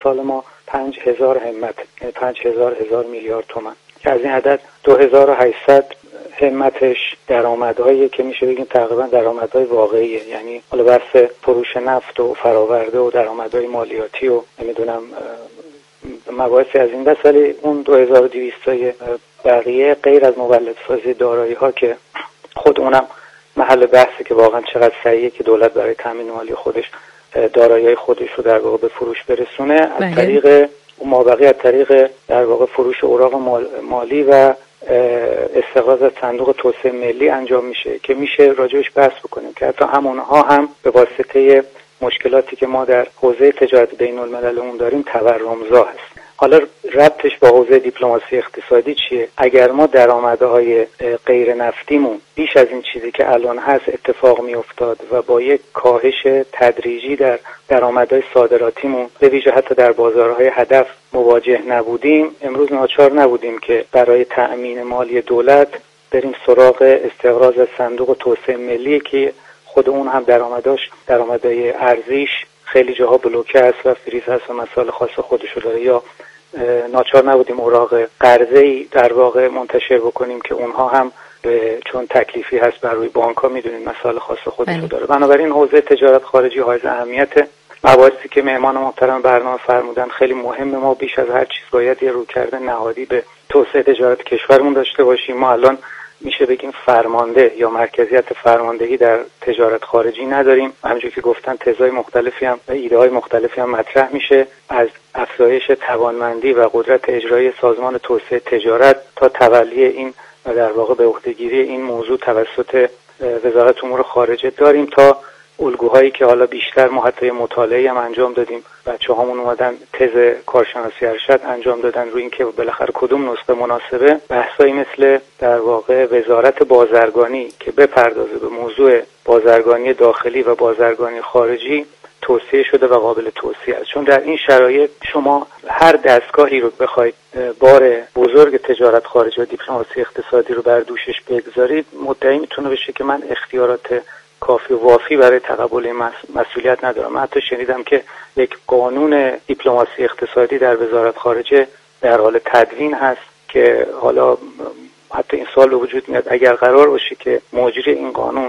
سال ما 5000 همت، یعنی 5000 میلیارد تومان، که از این عدد 2800 همتش درآمدهایی که میشه بگیم تقریبا درآمدهای واقعیه، یعنی حالا بحث فروش نفت و فراورده و درآمدهای مالیاتی و نمیدونم مباحثی از این دست، ولی اون 2200 بقیه غیر از مولدسازی دارایی‌ها که خود اونم محل بحثه که واقعا چقدر سعیه که دولت برای تامین مالی خودش دارایی‌های خودش رو در واقع به فروش برسونه. از طریق اون مابقی از طریق در واقع فروش اوراق مالی و استقراض از صندوق توسعه ملی انجام میشه که میشه راجعش بحث بکنیم که حتی همونها هم به واسطه مشکلاتی که ما در حوزه تجارت بین‌المللمون داریم تورمزا هست. حالا ربطش با حوزه دیپلماسی اقتصادی چیه؟ اگر ما درآمدهای غیر نفتیمون بیش از این چیزی که الان هست اتفاق میافتاد و با یک کاهش تدریجی در درآمدهای صادراتیمون به ویژه حتی در بازارهای هدف مواجه نبودیم، امروز ناچار نبودیم که برای تأمین مالی دولت بریم سراغ استقراض از صندوق توسعه ملی که خود اون هم درآمدهای ارزیش خیلی جاها بلوکه است و فریز هست و مسائل خاص خودشو داره، یا ناچار نبودیم اوراق قرضه‌ای در واقع منتشر بکنیم که اونها هم چون تکلیفی هست بر روی بانک‌ها میدونید مسائل خاص خودشو داره. بنابراین حوزه تجارت خارجی حائز اهمیت. مباحثی که مهمان محترم برنامه فرمودن خیلی مهمه. ما بیش از هر چیز باید یه رویکرد نهادی به توسعه تجارت کشورمون داشته باشیم. ما الان میشه بگیم فرمانده یا مرکزیت فرماندهی در تجارت خارجی نداریم. همونجوری که گفتن تزای مختلفی هم و ایده های مختلفی هم مطرح میشه، از افزایش توانمندی و قدرت اجرایی سازمان توسعه تجارت تا تولی این و در واقع به عهده‌گیری این موضوع توسط وزارت امور خارجه داریم، تا الگوهایی که حالا بیشتر ما حتی مطالعه هم انجام دادیم، بچه‌هامون اومدن تز کارشناسی ارشد انجام دادن روی اینکه بالاخره کدوم نسخه مناسبه. بحثایی مثل در واقع وزارت بازرگانی که بپردازه به موضوع بازرگانی داخلی و بازرگانی خارجی توصیه شده و قابل توصیه است، چون در این شرایط شما هر دستگاهی رو بخواید بار بزرگ تجارت خارجی و دیپلماسی اقتصادی رو بر دوشش بگذارید، مدعی میتونه بشه که من اختیارات کافی و وافی برای تقبل مسئولیت ندارم. من حتی شنیدم که یک قانون دیپلماسی اقتصادی در وزارت خارجه در حال تدوین هست که حالا حتی این سوال وجود میاد اگر قرار باشه که مجری این قانون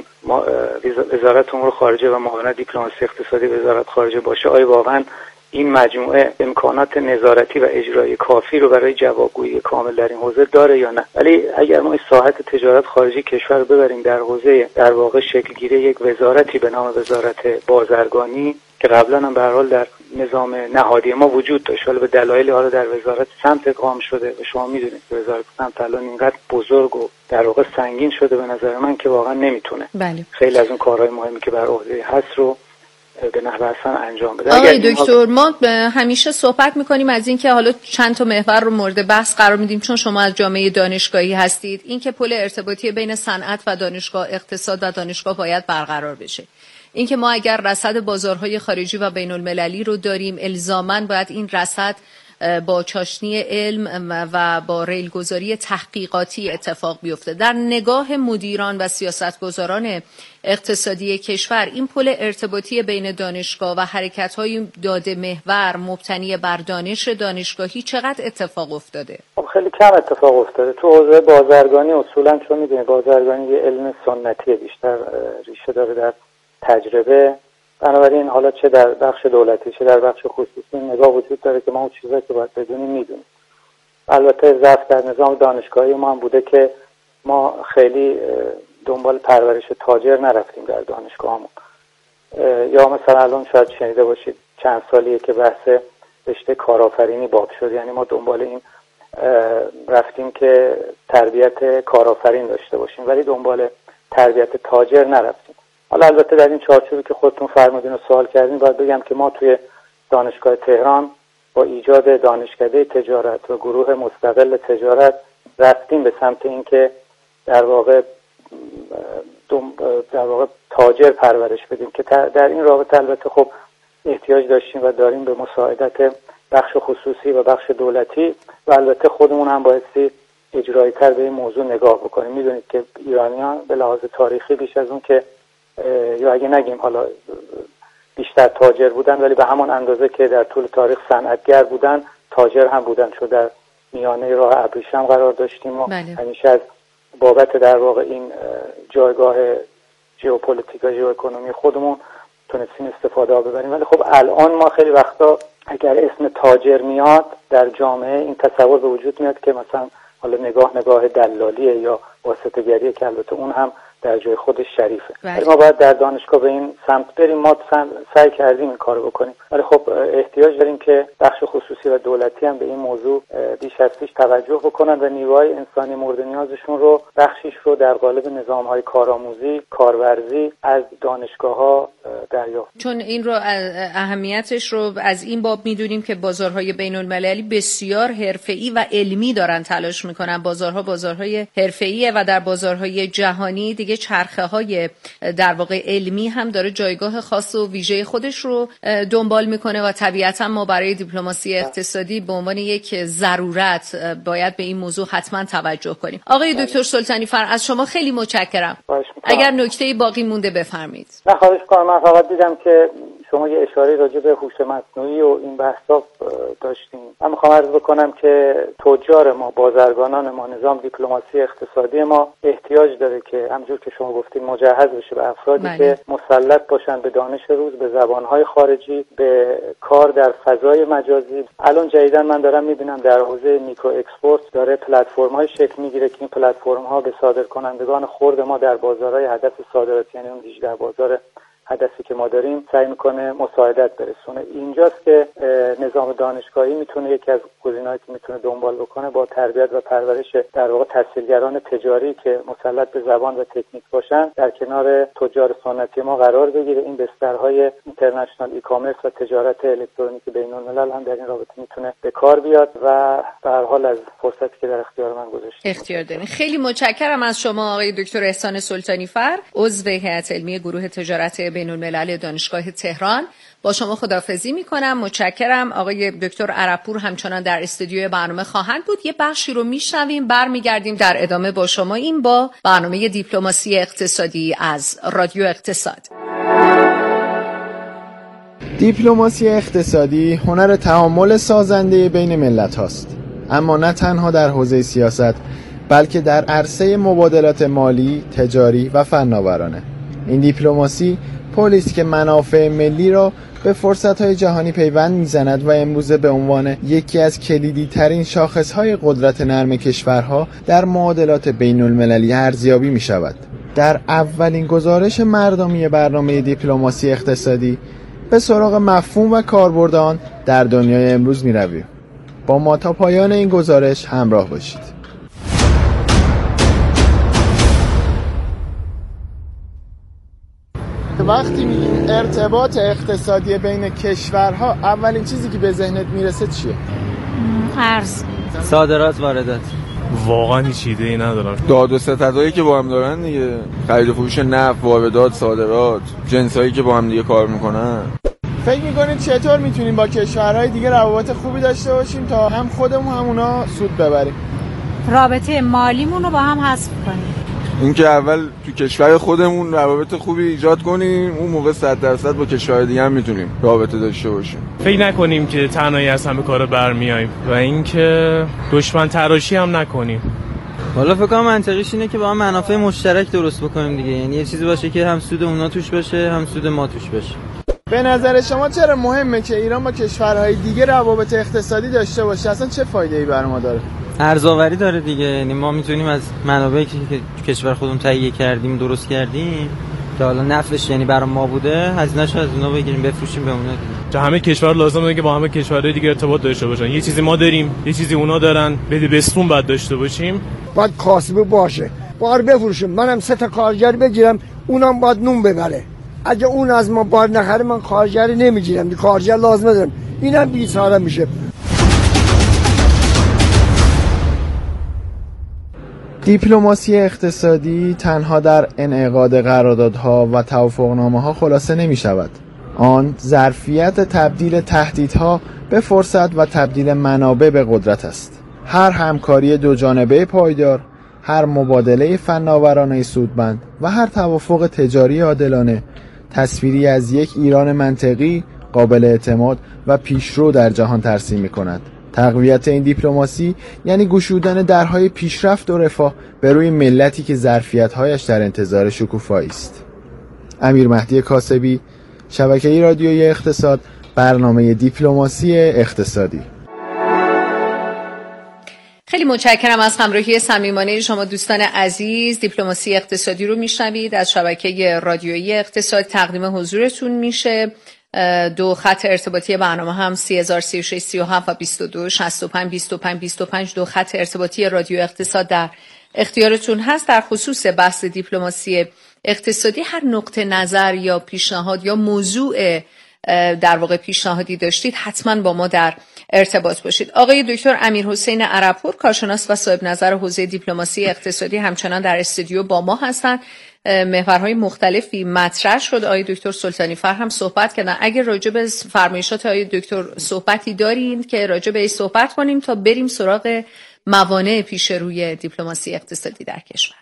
وزارت امور خارجه و معاونت دیپلماسی اقتصادی وزارت خارجه باشه، آیا واقعا این مجموعه امکانات نظارتی و اجرایی کافی رو برای جوابگویی کامل در این حوزه داره یا نه؟ ولی اگر ما این ساحت تجارت خارجی کشور رو ببریم در حوزه در واقع شکلگیری یک وزارتی به نام وزارت بازرگانی که قبلا هم به هر حال در نظام نهادی ما وجود داشت، ولی به دلایلی حالا در وزارت سمت اقام شده و شما میدونید که وزارت سمت الان اینقدر بزرگ و در واقع سنگین شده به نظر من که واقعا نمیتونه خیلی از اون کارهای مهمی که بر عهده هست رو به نحو حسن انجام بده. آقای دکتر، ما همیشه صحبت میکنیم از این که حالا چند تا محور رو مورد بحث قرار میدیم چون شما از جامعه دانشگاهی هستید، این که پل ارتباطی بین صنعت و دانشگاه، اقتصاد و دانشگاه باید برقرار بشه. این که ما اگر رصد بازارهای خارجی و بین المللی رو داریم، الزاماً باید این رصد با چاشنی علم و با ریلگذاری تحقیقاتی اتفاق بیفته. در نگاه مدیران و سیاستگزاران اقتصادی کشور، این پل ارتباطی بین دانشگاه و حرکت‌های داده محور مبتنی بر دانش دانشگاهی چقدر اتفاق افتاده؟ خیلی کم اتفاق افتاده. تو حوزه بازرگانی اصولاً چون می‌دونید بازرگانی یه علم سنتی بیشتر ریشه داره در تجربه، بنابراین حالا چه در بخش دولتی چه در بخش خصوصی نگاه وجود داره که ما اون چیزایی که باید بدونیم میدونیم. البته ضعف در نظام دانشگاهی ما هم بوده که ما خیلی دنبال پرورش تاجر نرفتیم در دانشگاهمون. یا مثلا الان شاید شنیده باشید چند سالیه که بحث رشته کارآفرینی باب شد، یعنی ما دنبال این رفتیم که تربیت کارآفرین داشته باشیم ولی دنبال تربیت تاجر نرفتیم. حالا البته در این چارچوبی که خودتون فرمودین و سوال کردین باید بگم که ما توی دانشگاه تهران با ایجاد دانشکده تجارت و گروه مستقل تجارت رفتیم به سمت اینکه در واقع تاجر پرورش بدیم که در این رابطه البته خب احتیاج داشتیم و داریم به مساعدت بخش خصوصی و بخش دولتی و البته خودمون هم بایستی اجرایی تر به این موضوع نگاه بکنیم. میدونید که ایرانیان به لحاظ تاریخی بیش از اون که یا اگه نگیم حالا بیشتر تاجر بودن، ولی به همان اندازه که در طول تاریخ صنعتگر بودن تاجر هم بودن، چون در میانه راه ابریشم قرار داشتیم و همیشه از بابت در واقع این جایگاه ژئوپلیتیک و ژئواکونومی خودمون تونستیم استفاده ببریم. ولی خب الان ما خیلی وقتا اگر اسم تاجر میاد در جامعه این تصور به وجود میاد که مثلا حالا نگاه دلالیه یا واسطه‌گریه، که البته اون هم در جای خودش شریفه. ولی ما باید در دانشگاه به این سمت بریم. ما سعی کردیم این کارو بکنیم، ولی خب احتیاج داریم که بخش خصوصی و دولتی هم به این موضوع بیش از پیش توجه بکنن و نیروهای انسانی مورد نیازشون رو بخشیش رو در قالب نظام‌های کارآموزی، کارورزی از دانشگاه‌ها دریافت. چون این رو اهمیتش رو از این باب می‌دونیم که بازارهای بین‌المللی بسیار حرفه‌ای و علمی دارن تلاش می‌کنن. بازارهای حرفه‌ایه و در بازارهای جهانی دیگه چرخه‌های در واقع علمی هم داره جایگاه خاص و ویژه خودش رو دنبال میکنه و طبیعتا ما برای دیپلماسی اقتصادی به عنوان یک ضرورت باید به این موضوع حتما توجه کنیم. آقای دکتر سلطانی فر، از شما خیلی متشکرم. اگر نکته‌ای باقی مونده بفرمایید. نه خواهش می‌کنم. من فقط دیدم که شما یه اشاره راجع به هوش مصنوعی و این بحثا داشتین. من میخوام عرض بکنم که تجار ما، بازرگانان ما، نظام دیپلماسی اقتصادی ما احتیاج داره که همونجور که شما گفتین مجهز بشه به افرادی که مسلط باشن به دانش روز، به زبانهای خارجی، به کار در فضای مجازی. الان جدیداً من دارم میبینم در حوزه میکرو اکسپورت داره پلتفرم‌های شکل میگیره که این پلتفرم‌ها به صادرکنندگان خرد ما در بازارهای هدف صادرات، یعنی اون 18 بازار هدفی که ما داریم، سعی میکنه مساعدت برسونه. اینجاست که نظام دانشگاهی میتونه یکی از گزینه‌هایی که میتونه دنبال بکنه با تربیت و پرورش در واقع تحصیلگران تجاری که مسلط به زبان و تکنیک باشن در کنار تجار سنتی ما قرار بگیره. این بسترهای اینترنشنال ای کامرس و تجارت الکترونیکی بین‌الملل هم در این رابطه میتونه به کار بیاد و به هر حال از فرصتی که در اختیار من گذاشتید اختیار دارین. خیلی متشکرم از شما آقای دکتر احسان سلطانی فر، عضو هیئت علمی گروه تجارت بین‌الملل دانشگاه تهران. با شما خداحافظی میکنم. متشکرم. آقای دکتر عربپور همچنان در استودیوی برنامه خواهند بود. یه بخشی رو میشنویم، برمیگردیم در ادامه با شما این با برنامه دیپلماسی اقتصادی از رادیو اقتصاد. دیپلماسی اقتصادی هنر تعامل سازنده بین ملت هاست، اما نه تنها در حوزه سیاست بلکه در عرصه مبادلات مالی، تجاری و فناورانه. این دیپلماسی پلی است که منافع ملی را به فرصت‌های جهانی پیوند می‌زند و امروزه به عنوان یکی از کلیدی ترین شاخص‌های قدرت نرم کشورها در معادلات بین‌المللی ارزیابی می‌شود. در اولین گزارش مردمی برنامه دیپلماسی اقتصادی به سراغ مفهوم و کاربرد آن در دنیای امروز می‌رویم. با ما تا پایان این گزارش همراه باشید. وقتی میگیم ارتباط اقتصادی بین کشورها، اولین چیزی که به ذهنت میرسه چیه؟ ارز، صادرات، واردات. واقعا هیچ ایده‌ای ندارم. داد و ستدایی که با هم دارن دیگه، خرید و فروش نفت، واردات، صادرات، جنسایی که با هم دیگه کار میکنن. فکر میکنید چطور میتونیم با کشورهای دیگه روابط خوبی داشته باشیم تا هم خودمون هم اونا سود ببریم؟ رابطه مالیمون رو با هم حذف کنیم. اینکه اول تو کشور خودمون روابط خوبی ایجاد کنیم، اون موقع 100% با کشور دیگه هم میتونیم رابطه داشته باشیم. فکر نکنیم که تنهایی از همه کارا برمیاییم و اینکه دشمن تراشی هم نکنیم. والا فکر کنم منطقیش اینه که با هم منافع مشترک درست بکنیم دیگه، یعنی یه چیزی باشه که هم سود اونا توش باشه هم سود ما توش باشه. به نظر شما چرا مهمه که ایران با کشورهای دیگه روابط اقتصادی داشته باشه؟ اصلا چه فایده‌ای برای ما داره؟ ارزآوری داره دیگه، یعنی ما میتونیم از منابعی که کشور خودمون تهیه کردیم، درست کردیم که حالا نفعش یعنی برای ما بوده، هزینه‌شو از اونا بگیریم بفروشیم به اونا دیگه. همه کشور لازمه که با همه کشورهای دیگه ارتباط داشته باشن. یه چیزی ما داریم، یه چیزی اونا دارن، بده بستون بعد داشته باشیم. باید کاسبه باشه، بار بفروشیم. منم 3 تا کارگر بگیرم، اونم باید نون ببره. اگه اون از ما بار نخره من کارگری نمیگیرم، کارگر لازم دارم. اینم بیچاره میشه. دیپلماسی اقتصادی تنها در انعقاد قراردادها و توافقنامه‌ها خلاصه نمی‌شود. آن ظرفیت تبدیل تهدیدها به فرصت و تبدیل منابع به قدرت است. هر همکاری دوجانبه پایدار، هر مبادله فناورانه سودمند و هر توافق تجاری عادلانه تصویری از یک ایران منطقی، قابل اعتماد و پیشرو در جهان ترسیم می‌کند. تقویت این دیپلماسی یعنی گشودن درهای پیشرفت و رفاه به روی ملتی که ظرفیت‌هایش در انتظار شکوفایی است. امیر مهدی کاسبی، شبکه رادیویی اقتصاد، برنامه دیپلماسی اقتصادی. خیلی متشکرم از همراهی صمیمانه شما دوستان عزیز. دیپلماسی اقتصادی رو میشنوید از شبکه رادیویی اقتصاد. تقدیم حضورتون میشه 2 خط ارتباطی برنامه هم 3036 37 و 22 65 25 25. 2 خط ارتباطی رادیو اقتصاد در اختیارتون هست. در خصوص بحث دیپلماسی اقتصادی هر نقطه نظر یا پیشنهاد یا موضوع در واقع پیشنهادی داشتید حتما با ما در ارتباط باشید. آقای دکتر امیرحسین عربپور، کارشناس و صاحب نظر حوزه دیپلماسی اقتصادی، همچنان در استودیو با ما هستند. محورهای مختلفی مطرح شد. آقای دکتر سلطانی فر هم صحبت کردن. اگر راجع به فرمایشات آقای دکتر صحبتی دارین که راجع به این صحبت کنیم تا بریم سراغ موانع پیش روی دیپلماسی اقتصادی در کشور.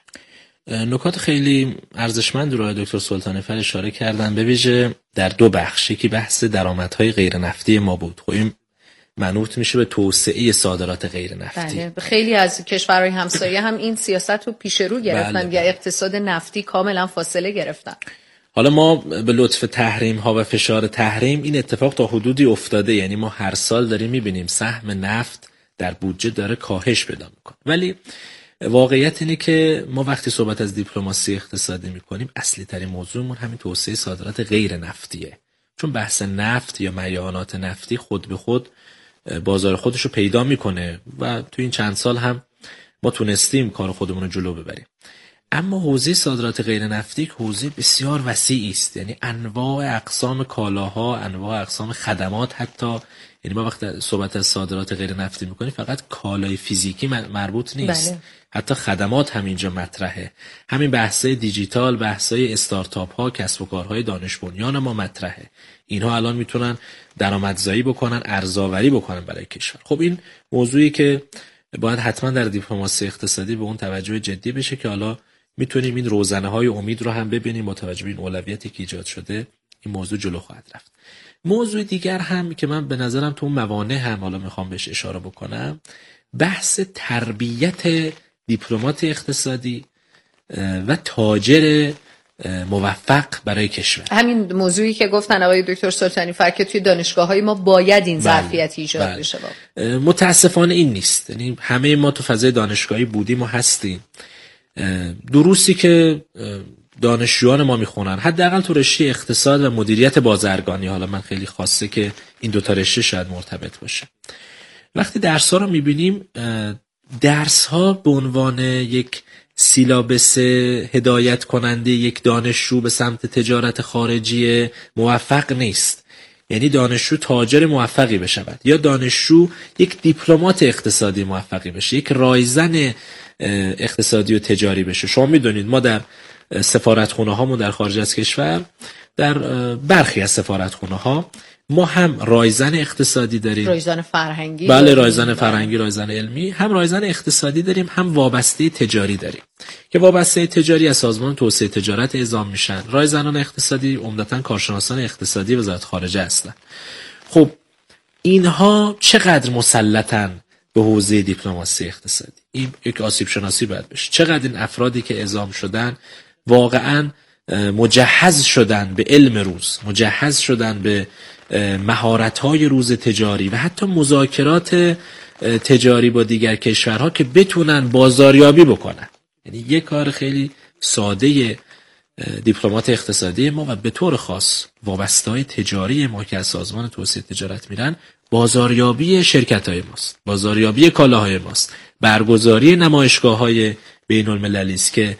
نکات خیلی ارزشمند رو دکتر سلطانی فر اشاره کردن، به ویژه در 2 بخش. یکی بحث درآمدهای غیر نفتی ما بود. خب این منوط میشه به توسعه صادرات غیر نفتی. بله. خیلی از کشورهای همسایه هم این سیاست رو پیش رو گرفتن یا اقتصاد نفتی کاملا فاصله گرفتن. حالا ما به لطف تحریم ها و فشار تحریم این اتفاق تا حدودی افتاده، یعنی ما هر سال داریم میبینیم سهم نفت در بودجه داره کاهش پیدا میکنه. ولی واقعیت اینه که ما وقتی صحبت از دیپلماسی اقتصادی میکنیم اصلی ترین موضوعمون همین توسعه صادرات غیر نفتیه، چون بحث نفت یا معیانات نفتی خود به خود بازار خودش رو پیدا میکنه و تو این چند سال هم ما تونستیم کار خودمون رو جلو ببریم. اما حوزه صادرات غیر نفتی حوزه بسیار وسیعی است، یعنی انواع اقسام کالاها، انواع اقسام خدمات، حتی یعنی ما وقتی صحبت از صادرات غیر نفتی میکنیم فقط کالای فیزیکی مربوط نیست. بله. حتی خدمات هم اینجا مطرحه. همین بحثای دیجیتال، بحثای استارتاپ ها، کسب و کارهای دانش بنیان ما مطرحه. اینها الان میتونن درآمدزایی بکنن، ارزآوری بکنن برای کشور. خب این موضوعی که باید حتما در دیپلماسی اقتصادی به اون توجه جدی بشه که حالا میتونیم این روزنه‌های امید رو هم ببینیم. با توجه به این اولویتی که ایجاد شده این موضوع جلو خواهد رفت. موضوع دیگر هم که من به نظرم تو موانع هم حالا میخوام بهش اشاره بکنم، بحث تربیت دیپلمات اقتصادی و تاجر موفق برای کشور. همین موضوعی که گفتن آقای دکتر سلطانی فر که توی دانشگاه‌های ما باید این ظرفیت ایجاد بشه. متاسفانه این نیست. یعنی همه ما تو فضای دانشگاهی بودیم و هستیم. دروسی که دانشجویان ما میخونن حداقل تو رشته اقتصاد و مدیریت بازرگانی، حالا من خیلی خاصه که این 2 تا رشته شاید مرتبط باشه، وقتی درس‌ها رو میبینیم درس‌ها به عنوان یک سیلابس هدایت کننده یک دانشجو به سمت تجارت خارجی موفق نیست. یعنی دانشجو تاجر موفقی بشود یا دانشجو یک دیپلمات اقتصادی موفقی بشه، یک رایزن اقتصادی و تجاری بشه. شما میدونید ما در سفارتخونه هامون در خارج از کشور، در برخی از سفارتخونه ها ما هم رایزن اقتصادی داریم، رایزن فرهنگی، بله رایزن فرهنگی، رایزن علمی، هم رایزن اقتصادی داریم، هم وابسته تجاری داریم که وابسته تجاری از سازمان توسعه تجارت اعزام میشن. رایزنان اقتصادی عمدتاً کارشناسان اقتصادی وزارت خارجه هستن. خب اینها چقدر مسلطن به حوزه دیپلماسی اقتصادی؟ این یک آسیب شناسی باید بشه. چقدر این افرادی که اعزام شدن واقعاً مجهز شدن به علم روز، مجهز شدن به مهارت‌های روز تجاری و حتی مذاکرات تجاری با دیگر کشورها که بتونن بازاریابی بکنن. یعنی یک کار خیلی ساده دیپلمات اقتصادی ما و به طور خاص وابسته‌های تجاری ما که از سازمان توسعه تجارت میرن، بازاریابی شرکت‌های ماست، بازاریابی کالاهای ماست، برگزاری نمایشگاه‌های بین‌المللی است که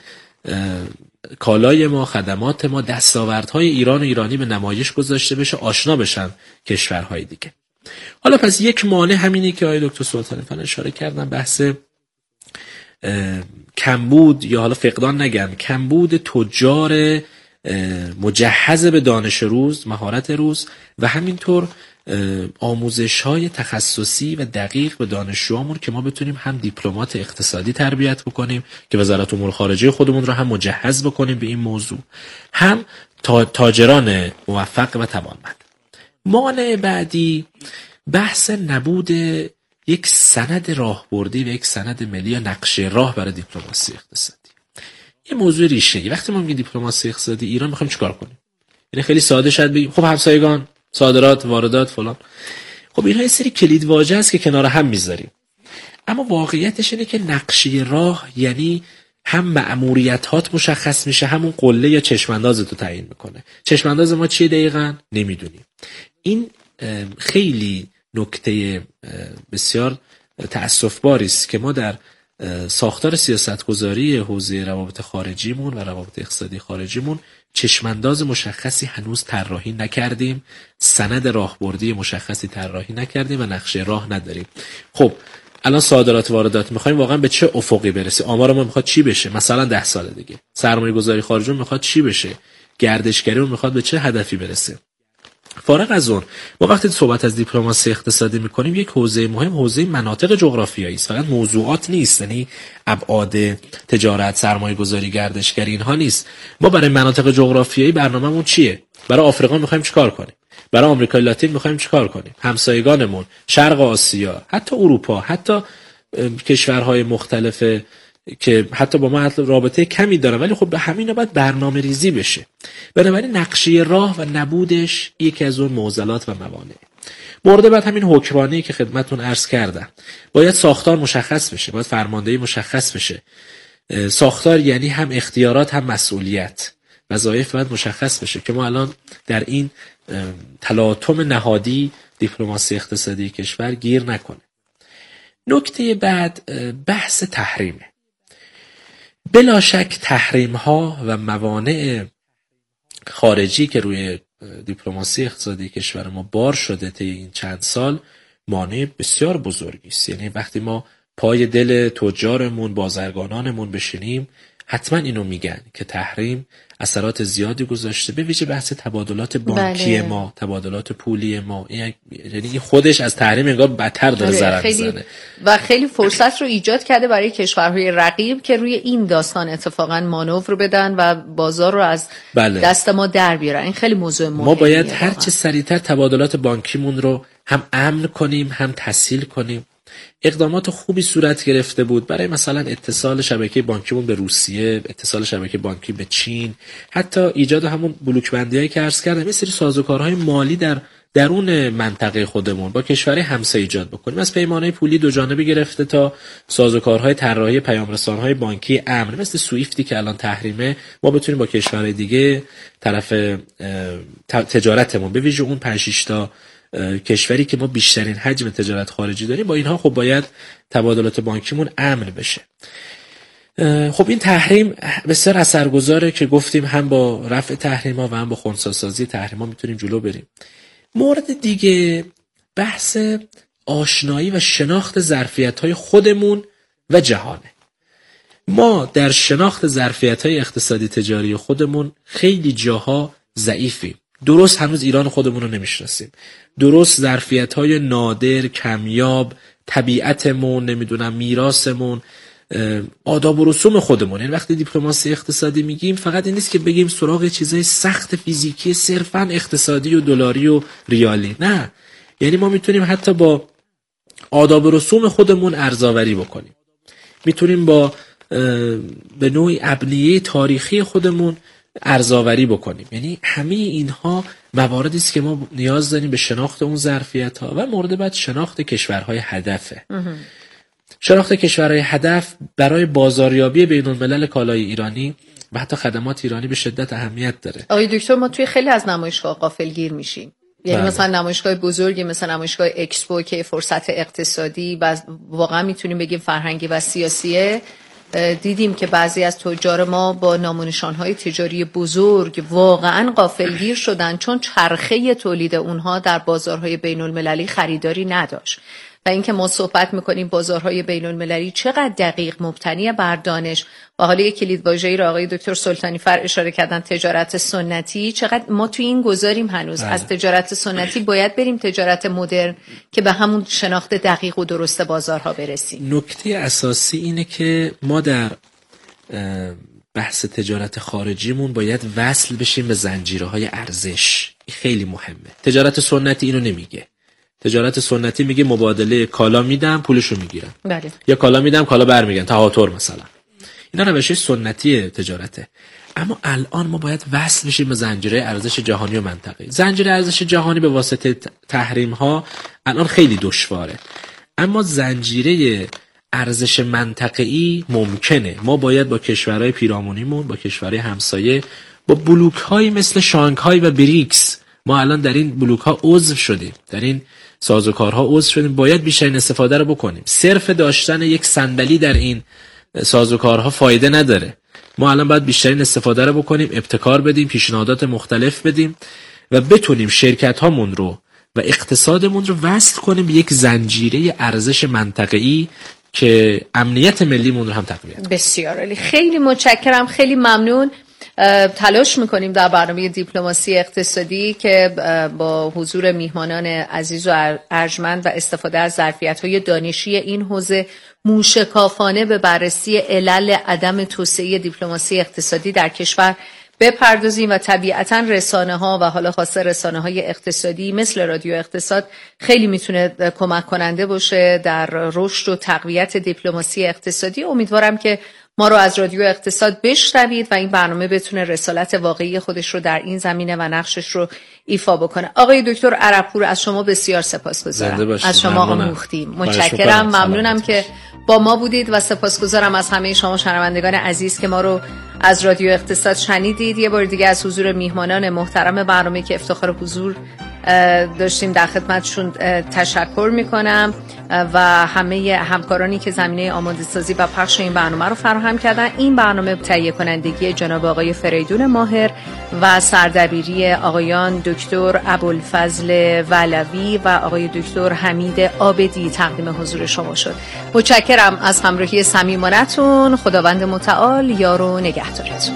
کالای ما، خدمات ما، دستاوردهای ایران و ایرانی به نمایش گذاشته بشه، آشنا بشن کشورهای دیگه. حالا پس یک مانع همینی که آقای دکتر سلطانی فر اشاره کردن، بحث کمبود یا حالا فقدان نگم، کمبود تجار مجهز به دانش روز، مهارت روز و همینطور آموزش‌های تخصصی و دقیق به دانشجوامون که ما بتونیم هم دیپلمات اقتصادی تربیت بکنیم که وزارت امور خارجه خودمون رو هم مجهز بکنیم به این موضوع، هم تاجران موفق و توانمند. مانع بعدی بحث نبود یک سند راهبردی و یک سند ملی یا نقشه راه برای دیپلماسی اقتصادی. یه موضوع ریشه‌ای. وقتی ما میگیم دیپلماسی اقتصادی ایران میخوایم چیکار کنیم؟ یعنی خیلی ساده شاید بگیم خب همسایگان، صادرات، واردات فلان. خب اینها یه سری کلید واژه است که کنار هم میذاریم. اما واقعیتش اینه که نقشه راه یعنی هم مأموریتات مشخص میشه، همون قله یا چشمانداز رو تعیین میکنه. چشمانداز ما چیه دقیقاً نمیدونیم. این خیلی نکته بسیار تأسف‌باری است که ما در ساختار سیاستگذاری حوزه روابط خارجیمون و روابط اقتصادی خارجیمون چشمانداز مشخصی هنوز طراحی نکردیم، سند راهبردی مشخصی طراحی نکردیم و نقشه راه نداریم. خب الان صادرات واردات میخوایم واقعا به چه افقی برسیم؟ آمار ما میخواد چی بشه؟ مثلا 10 سال دیگه سرمایه گذاری خارجی میخواد چی بشه؟ گردشگری میخواد به چه هدفی برسه؟ فارغ از اون ما وقتی صحبت از دیپلماسی اقتصادی میکنیم یک حوزه مهم حوزه مناطق جغرافیایی است. فقط موضوعات نیست، یعنی ابعاد تجارت، سرمایه گذاری، گردشگری اینها نیست. ما برای مناطق جغرافیایی برنامه‌مون چیه؟ برای آفریقا میخوایم چیکار کنیم؟ برای آمریکای لاتین میخوایم چیکار کنیم؟ همسایگانمون، شرق آسیا، حتی اروپا، حتی کشورهای مختلف که حتی با ما رابطه کمی دارن ولی خب به همین باید برنامه ریزی بشه. بنابراین نقشه راه و نبودش یکی از اون معضلات و موانع. مورد بعد همین حکمرانی که خدمتتون عرض کردم. باید ساختار مشخص بشه، باید فرماندهی مشخص بشه. ساختار یعنی هم اختیارات هم مسئولیت. وظایف باید مشخص بشه که ما الان در این تلاطم نهادی دیپلماسی اقتصادی کشور گیر نکنه. نکته بعد بحث تحریمه. بلا شک تحریم ها و موانع خارجی که روی دیپلماسی اقتصادی کشور ما بار شده طی این چند سال مانع بسیار بزرگی است. یعنی وقتی ما پای دل تجارمون، بازرگانانمون بشینیم حتما اینو میگن که تحریم اثرات زیادی گذاشته، به ویژه بحث تبادلات بانکی ما، تبادلات پولی ما. یعنی خودش از تحریم انگار بدتر داره ضرر میزنه و خیلی فرصت رو ایجاد کرده برای کشورهای رقیب که روی این داستان اتفاقا مانور بدن و بازار رو از دست ما در بیارن. این خیلی موضوع مهمه. ما باید هر چه سریعتر تبادلات بانکیمون رو هم امن کنیم هم تسهیل کنیم. اقدامات خوبی صورت گرفته بود برای مثلا اتصال شبکه بانکیمون به روسیه، اتصال شبکه بانکی به چین، حتی ایجاد همون بلوک بندیایی که عرض کردم. یه سری سازوکارهای مالی در درون منطقه خودمون با کشور همسایه ایجاد بکنیم، از پیمانه پولی دو جانبه گرفته تا سازوکارهای طراحی پیام‌رسان‌های بانکی امن مثل سویفتی که الان تحریمه، ما بتونیم با کشورهای دیگه طرف تجارتمون به ویژه اون 5-6 تا کشوری که ما بیشترین حجم تجارت خارجی داریم با اینها خب باید تبادلات بانکیمون امن بشه. خب این تحریم بسیار اثرگذاره که گفتیم هم با رفع تحریم‌ها و هم با خنثی‌سازی تحریم‌ها میتونیم جلو بریم. مورد دیگه بحث آشنایی و شناخت ظرفیت‌های خودمون و جهانه. ما در شناخت ظرفیت‌های اقتصادی تجاری خودمون خیلی جاها ضعیفیم. درست هنوز ایران خودمون رو نمیشناسیم. درست ظرفیت‌های نادر، کمیاب، طبیعتمون، نمیدونم میراثمون، آداب و رسوم خودمون. یعنی وقتی دیپلماسی اقتصادی میگیم فقط این نیست که بگیم سراغ چیزای سخت فیزیکی صرفاً اقتصادی و دلاری و ریالی. نه، یعنی ما میتونیم حتی با آداب و رسوم خودمون ارزآوری بکنیم. میتونیم با به نوعی ابنیه تاریخی خودمون ارزآوری بکنیم. یعنی همه اینها مواردی است که ما نیاز داریم به شناخت اون ظرفیت‌ها. و مورد بعد شناخت کشورهای هدفه. شناخت کشورهای هدف برای بازاریابی بین‌الملل کالای ایرانی و حتی خدمات ایرانی به شدت اهمیت داره. آقای دکتر، ما توی خیلی از نمایشگاه غافلگیر میشیم. یعنی مثلا نمایشگاه بزرگی مثل نمایشگاه اکسپو که فرصت اقتصادی و واقعا میتونیم بگیم فرهنگی و سیاسیه، دیدیم که بعضی از تجار ما با نامونشانهای تجاری بزرگ واقعا غافلگیر شدن چون چرخه تولید اونها در بازارهای بین المللی خریداری نداشت. و اینکه ما صحبت میکنیم بازارهای بین المللی چقدر دقیق مبتنی بر دانش و حالا یک کلیدواژه‌ای را آقای دکتر سلطانی فر اشاره کردن، تجارت سنتی، چقدر ما توی این گذاریم هنوز. از تجارت سنتی باید بریم تجارت مدرن که به همون شناخت دقیق و درست بازارها برسیم. نکته اساسی اینه که ما در بحث تجارت خارجیمون باید وصل بشیم به زنجیره‌های ارزش. این خیلی مهمه. تجارت سنتی اینو نمیگه. تجارت سنتی میگه مبادله کالا میدم پولشو میگیرم. بله. یا کالا میدم کالا برمیگردن، تهاتر مثلا. اینا روش سنتی تجارته. اما الان ما باید وصل بشیم به زنجیره ارزش جهانی و منطقه‌ای. زنجیره ارزش جهانی به واسطه تحریم‌ها الان خیلی دشواره. اما زنجیره ارزش منطقه‌ای ممکنه. ما باید با کشورهای پیرامونیمون، با کشورهای همسایه، با بلوک‌های مثل شانگهای و بریکس، ما الان در این بلوک‌ها عضو شدیم، در این سازوکارها عضو شدیم، باید بیشترین استفاده رو بکنیم. صرف داشتن یک صندلی در این سازوکارها فایده نداره. ما الان باید بیشترین استفاده رو بکنیم، ابتکار بدیم، پیشنهادات مختلف بدیم و بتونیم شرکت‌هامون رو و اقتصادمون رو وصل کنیم به یک زنجیره ارزش منطقه‌ای که امنیت ملیمون رو هم تقویت کنه. بسیار عالی، خیلی متشکرم، خیلی ممنون. تلاش میکنیم در برنامه دیپلماسی اقتصادی که با حضور میهمانان عزیز و ارجمند و استفاده از ظرفیت‌های دانشی این حوزه موشکافانه به بررسی علل عدم توسعه دیپلماسی اقتصادی در کشور بپردازیم و طبیعتاً رسانه‌ها و حالا خاصه رسانه‌های اقتصادی مثل رادیو اقتصاد خیلی میتونه کمک کننده باشه در رشد و تقویت دیپلماسی اقتصادی. امیدوارم که ما رو از رادیو اقتصاد بشنوید و این برنامه بتونه رسالت واقعی خودش رو در این زمینه و نقشش رو ایفا بکنه. آقای دکتر عربپور، از شما بسیار سپاسگزارم. از شما آموختیم. متشکرم، ممنونم که با ما بودید و سپاسگزارم از همه شما شنوندگان عزیز که ما رو از رادیو اقتصاد شنیدید. یه بار دیگه از حضور میهمانان محترم برنامه که افتخار حضور داشتیم در خدمتشون تشکر میکنم و همه همکارانی که زمینه آماده سازی و پخش این برنامه رو فراهم کردن. این برنامه تهیه کنندگی جناب آقای فریدون ماهر و سردبیری آقایان دکتر ابوالفضل ولوی و آقای دکتر حمید عابدی تقدیم حضور شما شد. متشکرم از همراهی صمیمانه‌تون. خداوند متعال یار و نگهدارتون.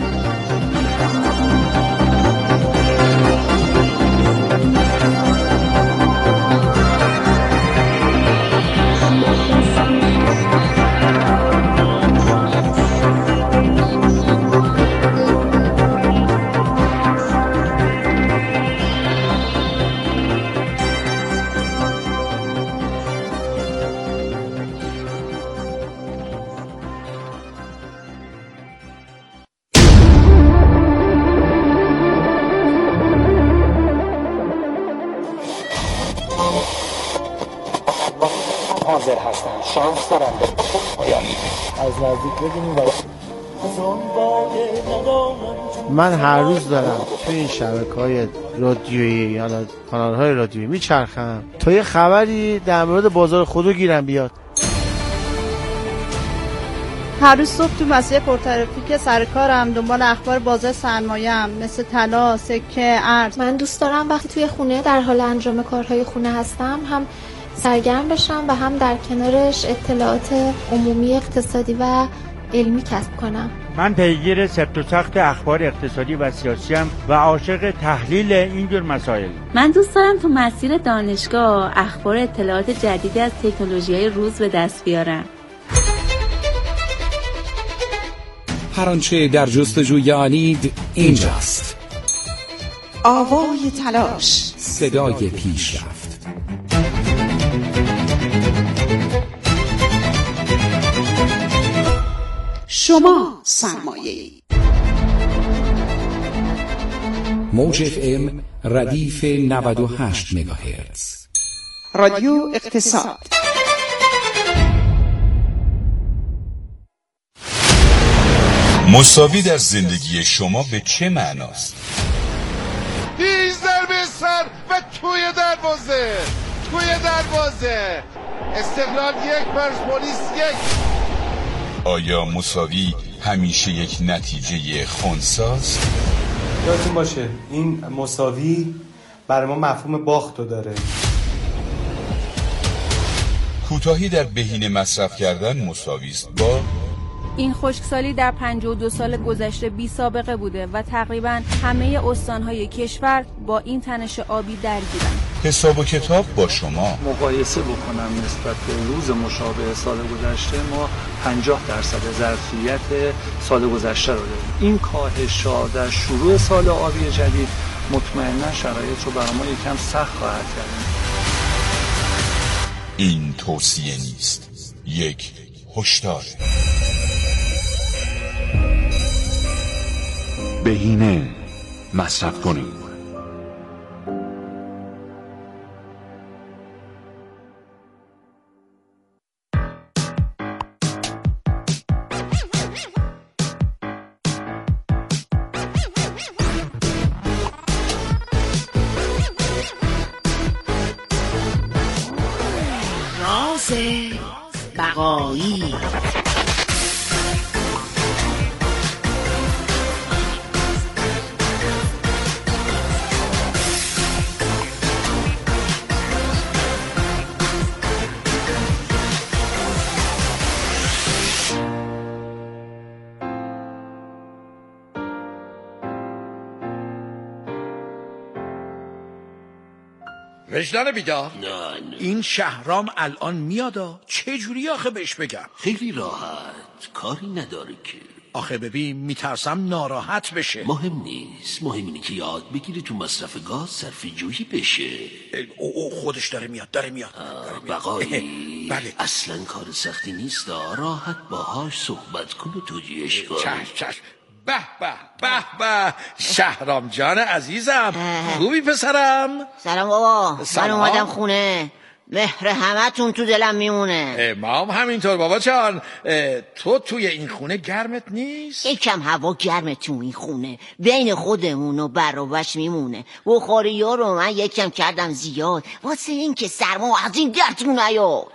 حاضر هستم، شانس دارم به پایانی از نزدیک ببینیم. من هر روز دارم توی این شبکه‌های رادیویی یا کانال‌های رادیویی میچرخم تا یه خبری در مورد بازار خودرو گیرم بیاد. هر روز صبح تو مسیر پرترافیک سر کارم دنبال اخبار بازار سرمایه‌ام مثل طلا، سکه، ارز. من دوست دارم وقتی توی خونه در حال انجام کارهای خونه هستم هم سرگرم بشم و هم در کنارش اطلاعات عمومی اقتصادی و علمی کسب کنم. من پیگیر سفت و سخت اخبار اقتصادی و سیاسی ام و عاشق تحلیل اینجور مسائل. من دوست دارم تو مسیر دانشگاه اخبار اطلاعات جدیدی از تکنولوژی‌های روز به دست بیارم. هر آنچه در جستجوی آنید اینجاست. آوای تلاش، صدای پیشرفت. شما سرمایه‌ای. موج FM ردیف 98 مگاهرتز. رادیو اقتصاد. مساوی در زندگی شما به چه معناست؟ 10 ضربه سر و توی دروازه. استقلال 1 پرسپولیس 1. آیا مساوی همیشه یک نتیجه خنثی‌ست؟ یادتون باشه این مساوی برای ما مفهوم باختو داره. کوتاهی در بهینه مصرف کردن مساوی است با این خشکسالی در 52 سال گذشته بی سابقه بوده و تقریباً همه استانهای کشور با این تنش آبی درگیرن. حساب و کتاب با شما. مقایسه بکنم نسبت به روز مشابه سال گذشته ما 50% ظرفیت سال گذشته رو داریم. این کاهش‌ها در شروع سال آبی جدید مطمئنا شرایط رو برای ما یکم سخت خواهد کرد. این توصیه نیست، یک هشدار. بهینه مصرف کنید. بقایی وجدان بیدار. این شهرام الان میادا، چه جوری آخه بهش بگم؟ خیلی راحت، کاری نداره که. آخه ببین میترسم ناراحت بشه. مهم نیست، مهم اینه که یاد بگیری تو مصرف گاز صرفه جویی بشه. او خودش داره میاد. بقایی بله. اصلا کار سختی نیست، راحت باهاش صحبت کن و توجیهش کن. چشم. به شهرام جان عزیزم، خوبی پسرم؟ سلام بابا. من اومدم خونه، مهر همتون تو دلم میمونه. ما هم همینطور بابا جان. تو توی این خونه گرمت نیست؟ یکم هوا گرمه تو این خونه، بین خودمون و بروبش میمونه. بخاری ها رو من یکم کردم زیاد واسه این که سرما از این گرتون نیاد.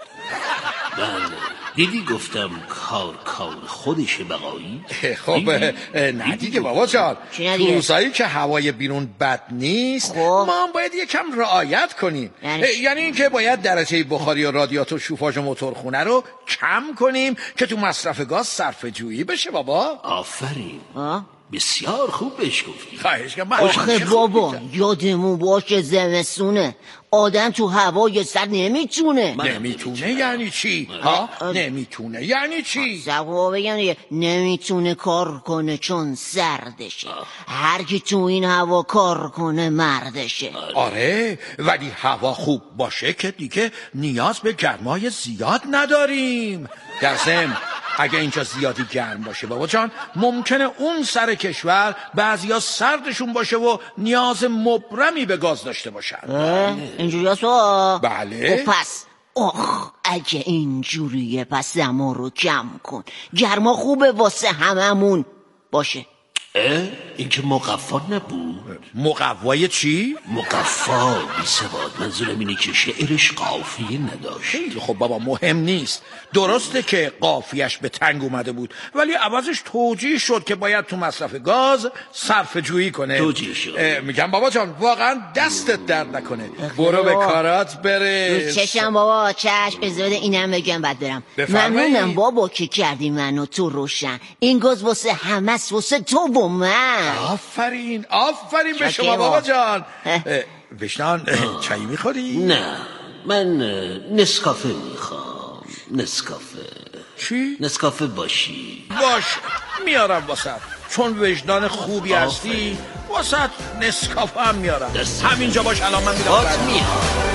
دیدی گفتم کار خودشه بقایی؟ خب نه دیگه بابا جان، روزایی که هوای بیرون بد نیست ما هم باید یکم رعایت کنیم. یعنی اینکه باید درجه بخاری و رادیاتور شوفاژ و موتورخونه رو کم کنیم که تو مصرف گاز صرفه جویی بشه بابا. آفرین، بسیار خوب بهش گفتی. خواهش کنم. آخه بابا یادمون باشه زمستونه، آدم تو هوای سرد نمیتونه. یعنی چی؟ نمیتونه یعنی چی؟ سبا بگم دیگه، نمیتونه کار کنه چون سردشه. هر کی تو این هوا کار کنه مردشه. آره ولی هوا خوب باشه که دیگه نیاز به گرمای زیاد نداریم. در ضمن اگه اینجا زیادی گرم باشه بابا جان، ممکنه اون سر کشور بعضیا سردشون باشه و نیاز مبرمی به گاز داشته باشن. اینجوری هست؟ بله. پس اگه اینجوریه پس دما رو کم کن، گرما خوبه واسه هممون باشه. این که مقفا نبود. مقوای چی؟ مقفا بی سواد، منظورم اینه که شعرش قافیه نداشت. خب بابا مهم نیست، درسته که قافیهش به تنگ اومده بود ولی عوضش توجیه شد که باید تو مصرف گاز صرفه جویی کنه. توجیه شد. میگم بابا جان واقعا دستت درد نکنه، برو به کارات برس. چشم بابا، چشم. بذار اینم بگم بعد برم. ممنونم بابا که کردی منو تو روشن، این گاز واسه همس، واسه تو و من. آفرین به شما بابا جان. وشنان چایی میخوری؟ نه من نسکافه میخوام. نسکافه. چی؟ نسکافه باشی. باش میارم واسه، چون وجدان خوبی هستی واسه نسکافه هم میارم. همینجا باش، الان من میرم.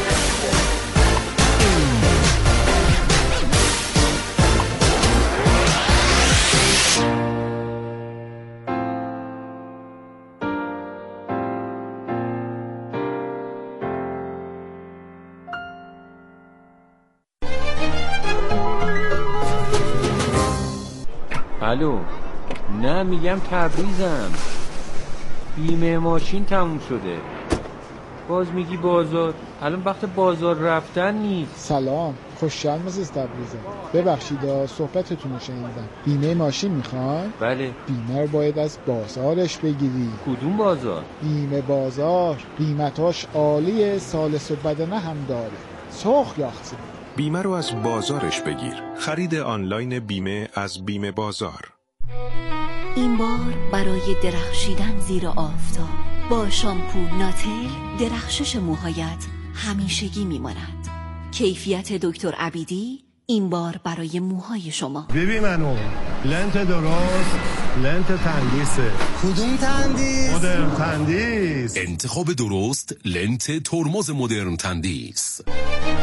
الو، نه میگم تبریزم، بیمه ماشین تموم شده. باز میگی بازار، الان وقت بازار رفتن نیست. سلام، خوشحال مسیز تبریزم. ببخشید صحبتتون رو شنیدم. بیمه ماشین میخوان؟ بله. بیمه رو باید از بازارش بگیری. کدوم بازار؟ بیمه بازار، قیمتاش عالیه، سالس و بدنه هم داره. سرخ یاختی بیمه رو از بازارش بگیر. خرید آنلاین بیمه از بیمه بازار. این بار برای درخشیدن زیر آفتاب با شامپو ناتل درخشش موهایت همیشگی میماند. کیفیت دکتر عبیدی این بار برای موهای شما. ببین منو لنت درست، لنت تندیسه. کدوم تندیس؟ مدرن تندیس. انتخاب درست لنت ترمز مدرن تندیس.